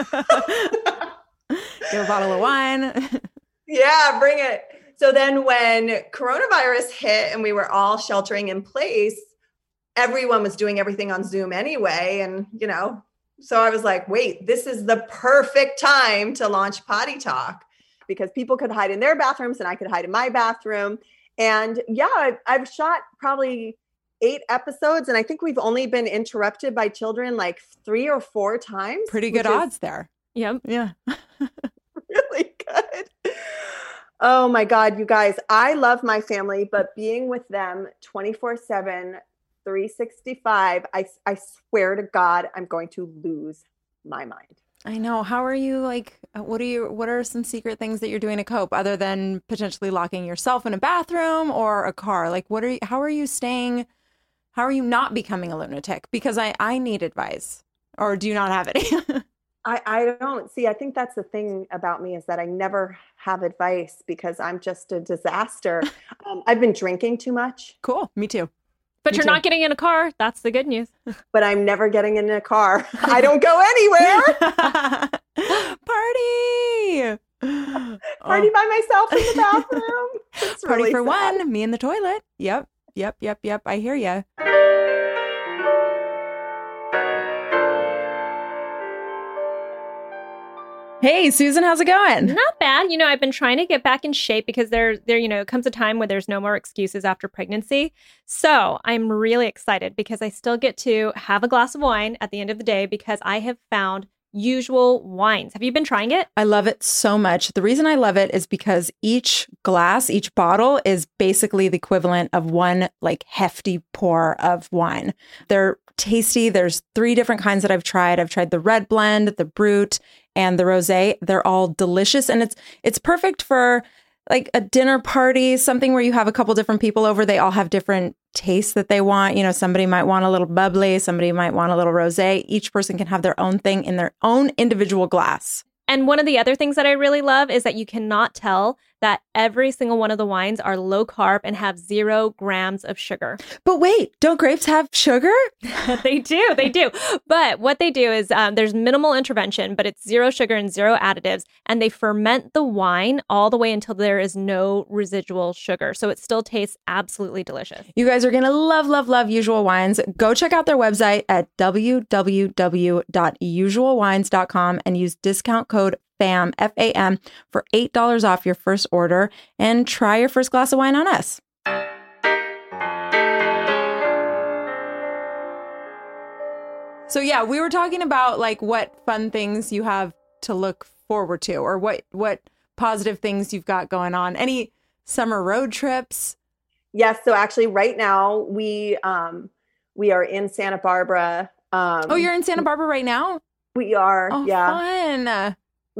[SPEAKER 1] Get a bottle of wine.
[SPEAKER 3] Yeah, bring it. So then when coronavirus hit and we were all sheltering in place, everyone was doing everything on Zoom anyway. And, you know, so I was like, wait, this is the perfect time to launch Potty Talk because people could hide in their bathrooms and I could hide in my bathroom. And yeah, I've, I've shot probably eight episodes and I think we've only been interrupted by children like three or four times.
[SPEAKER 1] Pretty good odds there.
[SPEAKER 2] Yep.
[SPEAKER 1] Yeah.
[SPEAKER 3] Really good. Oh my God, you guys, I love my family, but being with them twenty-four seven, three sixty-five, I, I swear to God, I'm going to lose my mind.
[SPEAKER 1] I know. How are you like, what are you, what are some secret things that you're doing to cope other than potentially locking yourself in a bathroom or a car? Like what are you, how are you staying, how are you not becoming a lunatic? Because I, I need advice. Or do you not have any?
[SPEAKER 3] I, I don't see. I think that's the thing about me is that I never have advice because I'm just a disaster. Um, I've been drinking too much.
[SPEAKER 1] Cool. Me too.
[SPEAKER 2] But
[SPEAKER 1] Me
[SPEAKER 2] you're
[SPEAKER 1] too.
[SPEAKER 2] not getting in a car. That's the good news.
[SPEAKER 3] But I'm never getting in a car. I don't go anywhere.
[SPEAKER 1] Party.
[SPEAKER 3] Party oh. by myself in the bathroom. It's
[SPEAKER 1] Party
[SPEAKER 3] really
[SPEAKER 1] for
[SPEAKER 3] sad.
[SPEAKER 1] one. Me in the toilet. Yep. Yep. Yep. Yep. I hear ya. Hey, Susan, how's it going?
[SPEAKER 2] Not bad. You know, I've been trying to get back in shape because there, there, you know, comes a time where there's no more excuses after pregnancy. So I'm really excited because I still get to have a glass of wine at the end of the day because I have found Usual Wines. Have you been trying it?
[SPEAKER 1] I love it so much. The reason I love it is because each glass, each bottle is basically the equivalent of one like hefty pour of wine. They're tasty. There's three different kinds that I've tried. I've tried the red blend, the brut, and the rosé. They're all delicious. And it's it's perfect for like a dinner party, something where you have a couple different people over. They all have different tastes that they want. You know, somebody might want a little bubbly, somebody might want a little rosé. Each person can have their own thing in their own individual glass.
[SPEAKER 2] And one of the other things that I really love is that you cannot tell that every single one of the wines are low carb and have zero grams of sugar.
[SPEAKER 1] But wait, don't grapes have sugar?
[SPEAKER 2] They do, they do. But what they do is um, there's minimal intervention, but it's zero sugar and zero additives. And they ferment the wine all the way until there is no residual sugar. So it still tastes absolutely delicious.
[SPEAKER 1] You guys are going to love, love, love Usual Wines. Go check out their website at w w w dot usual wines dot com and use discount code FAM, F A M, for eight dollars off your first order and try your first glass of wine on us. So yeah, we were talking about like what fun things you have to look forward to, or what what positive things you've got going on. Any summer road trips?
[SPEAKER 3] Yes. So actually right now we um we are in Santa Barbara. Um
[SPEAKER 1] Oh, you're in Santa Barbara right now?
[SPEAKER 3] We are.
[SPEAKER 1] Oh,
[SPEAKER 3] yeah.
[SPEAKER 1] Fun.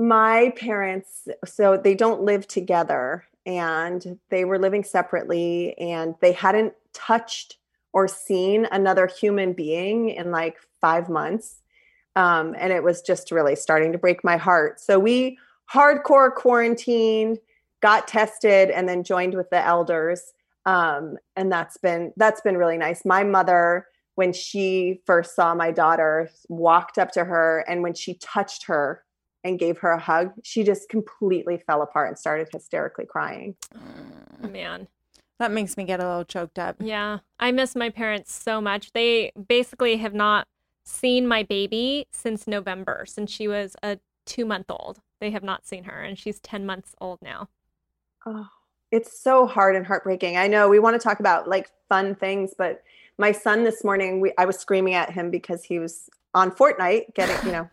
[SPEAKER 3] My parents, so they don't live together, and they were living separately, and they hadn't touched or seen another human being in like five months. Um, and it was just really starting to break my heart. So we hardcore quarantined, got tested, and then joined with the elders. Um, and that's been, that's been really nice. My mother, when she first saw my daughter, walked up to her, and when she touched her and gave her a hug, she just completely fell apart and started hysterically crying.
[SPEAKER 2] Oh, man.
[SPEAKER 1] That makes me get a little choked up.
[SPEAKER 2] Yeah. I miss my parents so much. They basically have not seen my baby since November, since she was a two month old. They have not seen her, and she's ten months old now.
[SPEAKER 3] Oh, it's so hard and heartbreaking. I know we want to talk about like fun things, but my son this morning, we, I was screaming at him because he was on Fortnite getting, you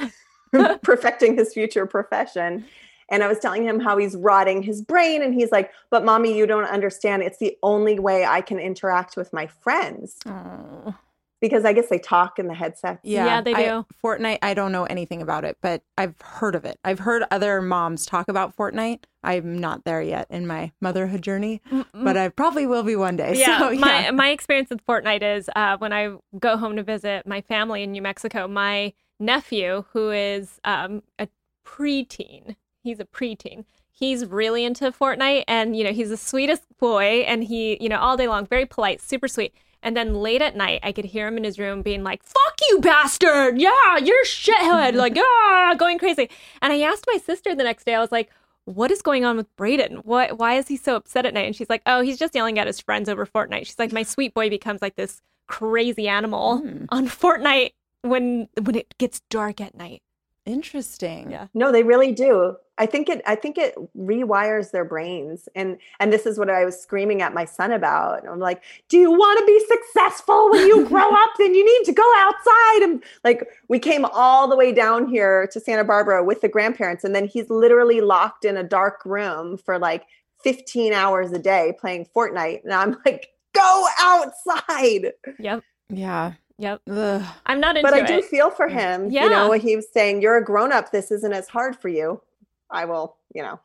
[SPEAKER 3] know, perfecting his future profession. And I was telling him how he's rotting his brain. And he's like, but mommy, you don't understand. It's the only way I can interact with my friends.
[SPEAKER 1] Oh.
[SPEAKER 3] Because I guess they talk in the headset.
[SPEAKER 2] Yeah, yeah they do.
[SPEAKER 1] I, Fortnite, I don't know anything about it, but I've heard of it. I've heard other moms talk about Fortnite. I'm not there yet in my motherhood journey, Mm-mm. but I probably will be one day.
[SPEAKER 2] Yeah,
[SPEAKER 1] so, yeah.
[SPEAKER 2] My, my experience with Fortnite is uh, when I go home to visit my family in New Mexico, my nephew, who is um, a preteen, he's a preteen. He's really into Fortnite, and, you know, he's the sweetest boy, and he, you know, all day long, very polite, super sweet. And then late at night, I could hear him in his room being like, fuck you, bastard. Yeah, you're a shithead. Like, ah, going crazy. And I asked my sister the next day, I was like, what is going on with Brayden? What, why is he so upset at night? And she's like, oh, he's just yelling at his friends over Fortnite. She's like, my sweet boy becomes like this crazy animal mm. on Fortnite when when it gets dark at night.
[SPEAKER 1] Interesting.
[SPEAKER 2] Yeah.
[SPEAKER 3] No, they really do. I think it I think it rewires their brains. And and this is what I was screaming at my son about. I'm like, do you want to be successful when you grow up? Then you need to go outside. And like, we came all the way down here to Santa Barbara with the grandparents. And then he's literally locked in a dark room for like fifteen hours a day playing Fortnite. And I'm like, go outside.
[SPEAKER 2] Yep.
[SPEAKER 1] Yeah.
[SPEAKER 2] Yep.
[SPEAKER 1] Ugh.
[SPEAKER 2] I'm not into
[SPEAKER 3] But I
[SPEAKER 2] it.
[SPEAKER 3] do feel for him.
[SPEAKER 2] Yeah.
[SPEAKER 3] You know, he was saying, you're a grown-up. This isn't as hard for you. I will, you know.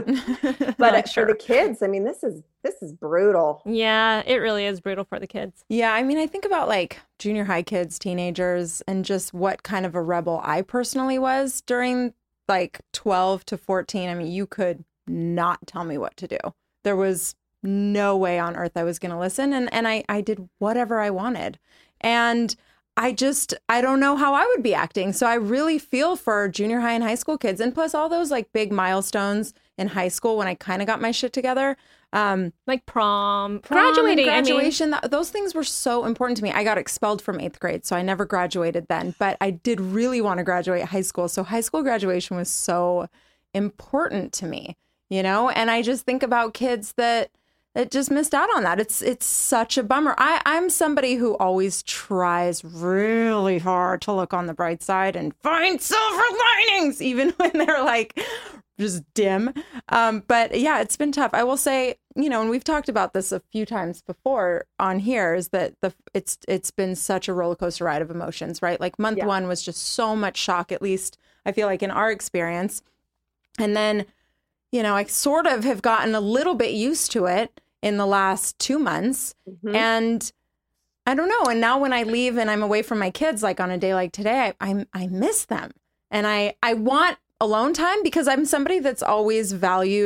[SPEAKER 3] But
[SPEAKER 2] Well,
[SPEAKER 3] for
[SPEAKER 2] sure.
[SPEAKER 3] the kids, I mean, this is this is brutal.
[SPEAKER 2] Yeah, it really is brutal for the kids.
[SPEAKER 1] Yeah, I mean, I think about like junior high kids, teenagers, and just what kind of a rebel I personally was during like twelve to fourteen. I mean, you could not tell me what to do. There was no way on earth I was going to listen. And, and I, I did whatever I wanted. And I just, I don't know how I would be acting. So I really feel for junior high and high school kids. And plus all those like big milestones in high school when I kind of got my shit together. Um,
[SPEAKER 2] Like prom,
[SPEAKER 1] prom
[SPEAKER 2] graduating.
[SPEAKER 1] and graduation,
[SPEAKER 2] I mean,
[SPEAKER 1] th- those things were so important to me. I got expelled from eighth grade, so I never graduated then. But I did really want to graduate high school. So high school graduation was so important to me, you know? And I just think about kids that that just missed out on that. It's it's such a bummer. I, I'm somebody who always tries really hard to look on the bright side and find silver linings, even when they're like just dim. Um, but yeah, it's been tough. I will say, you know, and we've talked about this a few times before on here, is that the it's it's been such a roller coaster ride of emotions, right? Like month
[SPEAKER 3] Yeah.
[SPEAKER 1] one was just so much shock, at least I feel like in our experience. And then, you know, I sort of have gotten a little bit used to it in the last two months.
[SPEAKER 3] Mhm.
[SPEAKER 1] And I don't know. And now when I leave and I'm away from my kids, like on a day like today, I I, I miss them. And I, I want alone time because I'm somebody that's always valued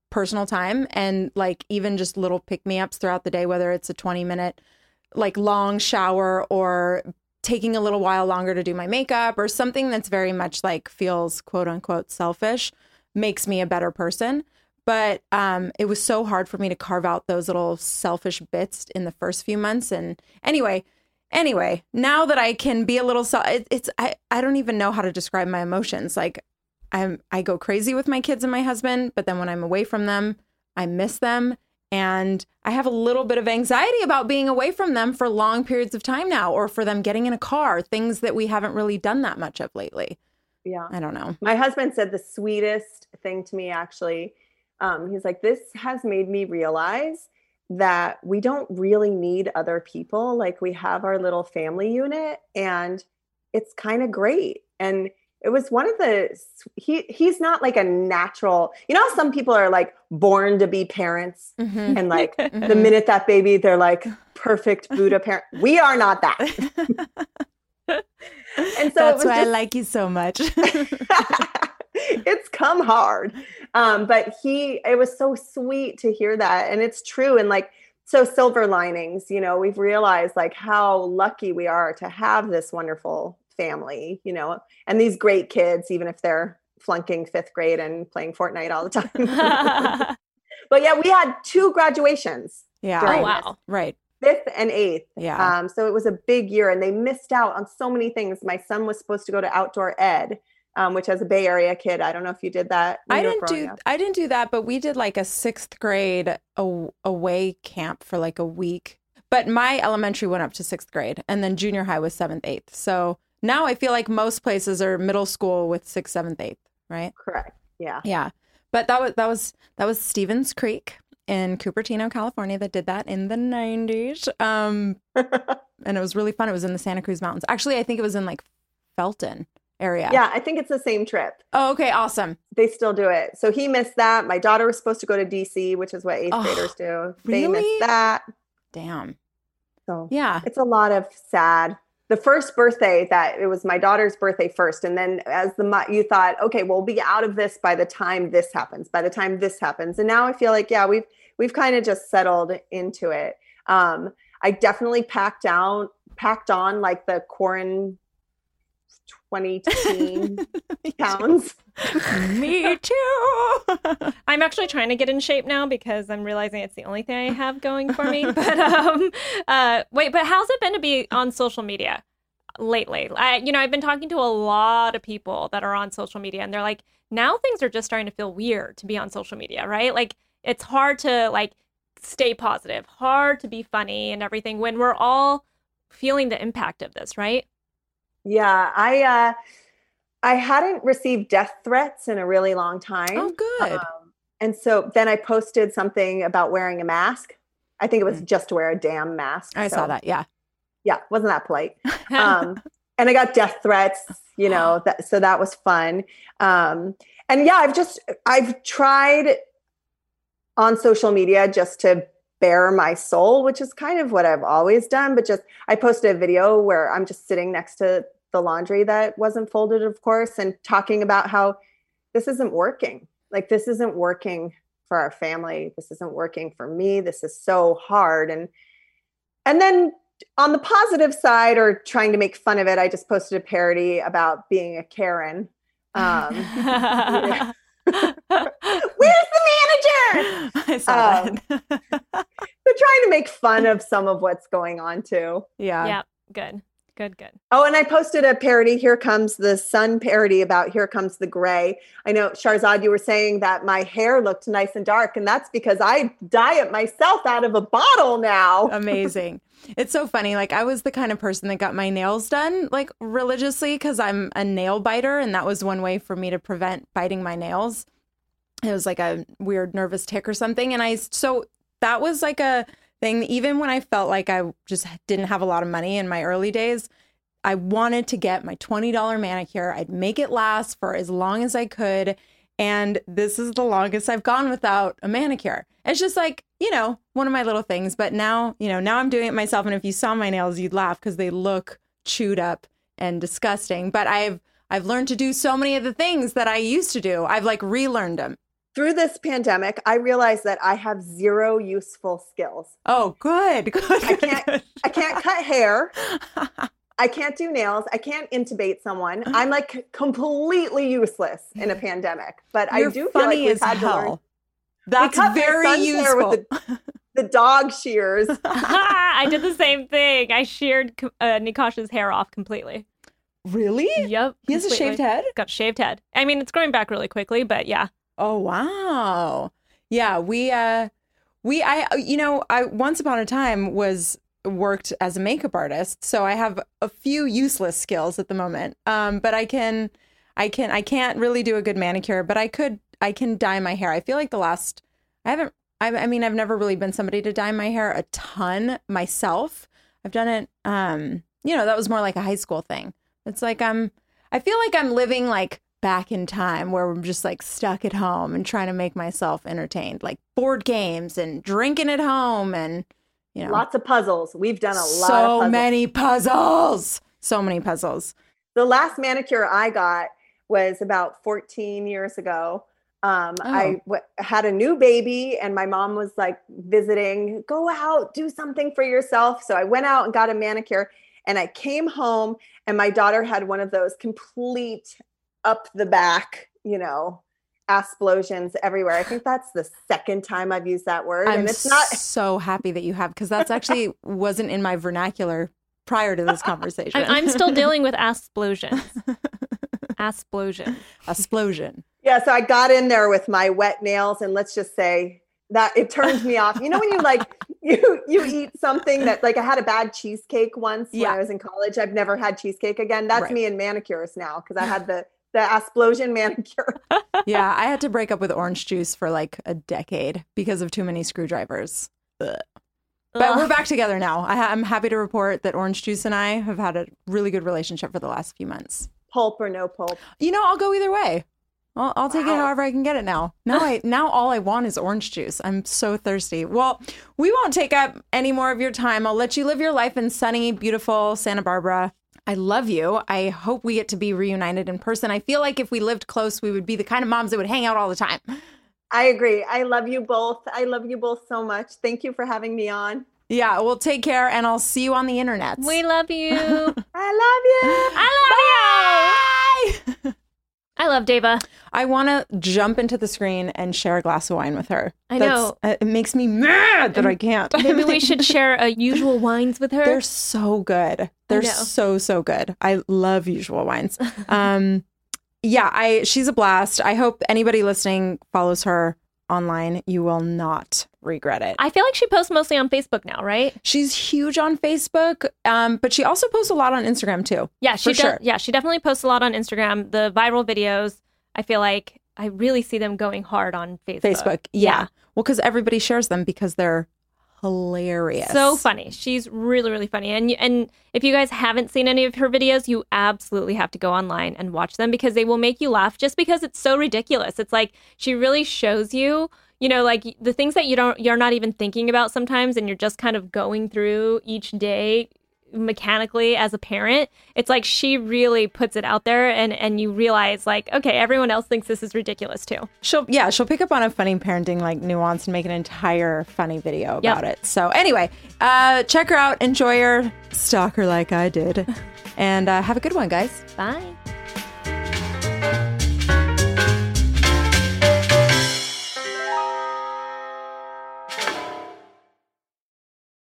[SPEAKER 1] personal time and like even just little pick me ups throughout the day, whether it's a twenty minute like long shower or taking a little while longer to do my makeup or something that's very much like feels quote unquote selfish, makes me a better person. But um, it was so hard for me to carve out those little selfish bits in the first few months. And anyway, anyway, now that I can be a little, so it, it's, I, I don't even know how to describe my emotions. Like I'm, I go crazy with my kids and my husband, but then when I'm away from them, I miss them. And I have a little bit of anxiety about being away from them for long periods of time now, or for them getting in a car, things that we haven't really done that much of lately.
[SPEAKER 3] Yeah.
[SPEAKER 1] I don't know.
[SPEAKER 3] My husband said the sweetest thing to me, actually. Um, he's like, this has made me realize that we don't really need other people. Like we have our little family unit and it's kind of great. And it was one of the, he, he's not like a natural, you know, how some people are like born to be parents
[SPEAKER 1] Mm-hmm.
[SPEAKER 3] and like the minute that baby, they're like perfect Buddha parent. We are not that. And so
[SPEAKER 1] that's why
[SPEAKER 3] just,
[SPEAKER 1] I like you so much.
[SPEAKER 3] it's come hard. Um, but he, it was so sweet to hear that. And it's true. And like, so silver linings, you know, we've realized like how lucky we are to have this wonderful family, you know, and these great kids, even if they're flunking fifth grade and playing Fortnite all the time. But yeah, we had two graduations.
[SPEAKER 1] Yeah.
[SPEAKER 3] during
[SPEAKER 2] Oh, wow.
[SPEAKER 1] Right.
[SPEAKER 3] Fifth and eighth.
[SPEAKER 1] Yeah.
[SPEAKER 3] Um, so it was a big year and they missed out on so many things. My son was supposed to go to outdoor ed, um, which as a Bay Area kid, I don't know if you did that. when
[SPEAKER 1] I
[SPEAKER 3] you were
[SPEAKER 1] didn't
[SPEAKER 3] growing
[SPEAKER 1] do
[SPEAKER 3] up.
[SPEAKER 1] I didn't do that, but we did like a sixth grade a- away camp for like a week. But my elementary went up to sixth grade, and then junior high was seventh, eighth. So now I feel like most places are middle school with sixth, seventh, eighth, right?
[SPEAKER 3] Correct. Yeah.
[SPEAKER 1] Yeah. But that was that was that was Stevens Creek in Cupertino, California, that did that in the nineties. Um, and it was really fun. It was in the Santa Cruz Mountains. Actually, I think it was in like Felton area.
[SPEAKER 3] Yeah. I think it's the same trip.
[SPEAKER 1] Oh, okay. Awesome.
[SPEAKER 3] They still do it. So he missed that. My daughter was supposed to go to D C, which is what eighth
[SPEAKER 1] Oh,
[SPEAKER 3] graders do. They
[SPEAKER 1] really?
[SPEAKER 3] missed that.
[SPEAKER 1] Damn.
[SPEAKER 3] So
[SPEAKER 1] Yeah.
[SPEAKER 3] it's a lot of sad. The first birthday that it was my daughter's birthday first. And then as the, mo- you thought, okay, we'll be out of this by the time this happens, by the time this happens. And now I feel like, yeah, we've, we've kind of just settled into it. Um, I definitely packed down, packed on like the quarantine twenty pounds.
[SPEAKER 1] Me too.
[SPEAKER 2] I'm actually trying to get in shape now because I'm realizing it's the only thing I have going for me. But um, uh, wait, but how's it been to be on social media lately? I, you know, I've been talking to a lot of people that are on social media, and they're like, now things are just starting to feel weird to be on social media, right? Like it's hard to like stay positive, hard to be funny and everything when we're all feeling the impact of this, right?
[SPEAKER 3] Yeah, I uh, I hadn't received death threats in a really long time.
[SPEAKER 1] Oh, good.
[SPEAKER 3] Um, and so then I posted something about wearing a mask. I think it was
[SPEAKER 1] Mm.
[SPEAKER 3] just to wear a damn mask.
[SPEAKER 1] I
[SPEAKER 3] So,
[SPEAKER 1] saw that. Yeah.
[SPEAKER 3] Yeah, wasn't that polite? Um, and I got death threats, you know, that, so that was fun. Um, and yeah, I've just, I've tried on social media just to bare my soul, which is kind of what I've always done. But just, I posted a video where I'm just sitting next to the laundry that wasn't folded, of course, and talking about how this isn't working. Like, this isn't working for our family. This isn't working for me. This is so hard. And, and then on the positive side, or trying to make fun of it, I just posted a parody about being a Karen. Um, yeah. Where's the manager?
[SPEAKER 1] I saw
[SPEAKER 3] Um,
[SPEAKER 1] that.
[SPEAKER 3] So trying to make fun of some of what's going on too.
[SPEAKER 1] yeah.
[SPEAKER 2] Yeah, good, good, good.
[SPEAKER 3] Oh, and I posted a parody, Here Comes the Sun parody about Here Comes the Gray. I know, Sharzad, you were saying that my hair looked nice and dark, and that's because I dye it myself out of a bottle now.
[SPEAKER 1] Amazing. It's so funny. Like, I was the kind of person that got my nails done like religiously because I'm a nail biter, and that was one way for me to prevent biting my nails. It was like a weird nervous tick or something. And I, so that was like a thing. Even when I felt like I just didn't have a lot of money in my early days, I wanted to get my twenty dollars manicure. I'd make it last for as long as I could. And this is the longest I've gone without a manicure. It's just like, you know, one of my little things. But now, you know, now I'm doing it myself. And if you saw my nails, you'd laugh because they look chewed up and disgusting. But I've I've learned to do so many of the things that I used to do. I've like relearned them.
[SPEAKER 3] through this pandemic, I realized that I have zero useful skills.
[SPEAKER 1] Oh, good. Good.
[SPEAKER 3] I can't, I can't cut hair. I can't do nails. I can't intubate someone. I'm like completely useless in a pandemic, but
[SPEAKER 1] You're
[SPEAKER 3] I do feel
[SPEAKER 1] funny
[SPEAKER 3] like we've
[SPEAKER 1] as
[SPEAKER 3] had
[SPEAKER 1] hell.
[SPEAKER 3] to learn.
[SPEAKER 1] That's
[SPEAKER 3] We cut my
[SPEAKER 1] very
[SPEAKER 3] son's hair
[SPEAKER 1] useful.
[SPEAKER 3] with the, the dog shears.
[SPEAKER 2] I did the same thing. I sheared uh, Nikasha's hair off completely.
[SPEAKER 1] Really?
[SPEAKER 2] Yep.
[SPEAKER 1] He has a
[SPEAKER 2] completely.
[SPEAKER 1] shaved head?
[SPEAKER 2] Got a shaved head. I mean, it's growing back really quickly, but yeah.
[SPEAKER 1] Oh, wow. Yeah, we, uh, we, I, you know, I once upon a time was worked as a makeup artist, so I have a few useless skills at the moment. Um, but I can, I can, I can't really do a good manicure, but I could, I can dye my hair. I feel like the last, I haven't, I, I mean, I've never really been somebody to dye my hair a ton myself. I've done it, um, you know, that was more like a high school thing. It's like I'm, I feel like I'm living like back in time where I'm just like stuck at home and trying to make myself entertained, like board games and drinking at home and, you know,
[SPEAKER 3] Lots of puzzles. We've done a lot of
[SPEAKER 1] so
[SPEAKER 3] puzzles.
[SPEAKER 1] many puzzles, so many puzzles.
[SPEAKER 3] The last manicure I got was about fourteen years ago. Um,
[SPEAKER 1] Oh.
[SPEAKER 3] I w- had a new baby and my mom was like visiting, go out, do something for yourself. So I went out and got a manicure and I came home and my daughter had one of those complete up the back, you know, explosions everywhere. I think that's the second time I've used that word.
[SPEAKER 1] I'm
[SPEAKER 3] and it's not
[SPEAKER 1] so happy that you have, because that's actually wasn't in my vernacular prior to this conversation.
[SPEAKER 2] I- I'm still dealing with explosions. Explosion.
[SPEAKER 1] Explosion.
[SPEAKER 3] Yeah, so I got in there with my wet nails and let's just say that it turned me off. You know, when you like, you you eat something that, like I had a bad cheesecake once when
[SPEAKER 1] Yeah.
[SPEAKER 3] I was in college. I've never had cheesecake again. That's
[SPEAKER 1] Right.
[SPEAKER 3] me in manicures now because I had the, the explosion manicure.
[SPEAKER 1] Yeah, I had to break up with orange juice for like a decade because of too many screwdrivers. Ugh. But
[SPEAKER 2] Ugh.
[SPEAKER 1] we're back together now. I ha- I'm happy to report that orange juice and I have had a really good relationship for the last few months.
[SPEAKER 3] Pulp or no pulp.
[SPEAKER 1] You know, I'll go either way. I'll, I'll take it
[SPEAKER 3] Wow.
[SPEAKER 1] however I can get it now. Now I now all I want is orange juice. I'm so thirsty. Well, we won't take up any more of your time. I'll let you live your life in sunny, beautiful Santa Barbara. I love you. I hope we get to be reunited in person. I feel like if we lived close, we would be the kind of moms that would hang out all the time.
[SPEAKER 3] I agree. I love you both. I love you both so much. Thank you for having me on.
[SPEAKER 1] Yeah, well, take care, and I'll see you on the internet.
[SPEAKER 2] We love you.
[SPEAKER 3] I love you.
[SPEAKER 2] I love you. I love Deva.
[SPEAKER 1] I want to jump into the screen and share a glass of wine with her.
[SPEAKER 2] I
[SPEAKER 1] That's-
[SPEAKER 2] know.
[SPEAKER 1] uh, It makes me mad that I can't.
[SPEAKER 2] Maybe we should share a usual wines with her.
[SPEAKER 1] They're so good. They're
[SPEAKER 2] know.
[SPEAKER 1] so, so good. I love usual wines. Um, yeah, I she's a blast. I hope anybody listening follows her online. You will not regret it.
[SPEAKER 2] I feel like she posts mostly on Facebook now, right?
[SPEAKER 1] She's huge on Facebook, um, but she also posts a lot on Instagram too.
[SPEAKER 2] Yeah, she
[SPEAKER 1] For
[SPEAKER 2] does.
[SPEAKER 1] sure.
[SPEAKER 2] Yeah, she definitely posts a lot on Instagram. The viral videos, I feel like I really see them going hard on Facebook.
[SPEAKER 1] Facebook, yeah. Well, because everybody shares them because they're hilarious.
[SPEAKER 2] So funny. She's really, really funny. And and if you guys haven't seen any of her videos, you absolutely have to go online and watch them because they will make you laugh just because it's so ridiculous. It's like she really shows you, you know, like the things that you don't you're not even thinking about sometimes and you're just kind of going through each day mechanically as a parent. It's like she really puts it out there and and you realize like, okay, everyone else thinks this is ridiculous too.
[SPEAKER 1] She'll yeah, she'll pick up on a funny parenting like nuance and make an entire funny video about
[SPEAKER 2] Yep.
[SPEAKER 1] it. So anyway, uh, check her out, enjoy her, stalk her like I did, and uh, have a good one, guys.
[SPEAKER 2] Bye.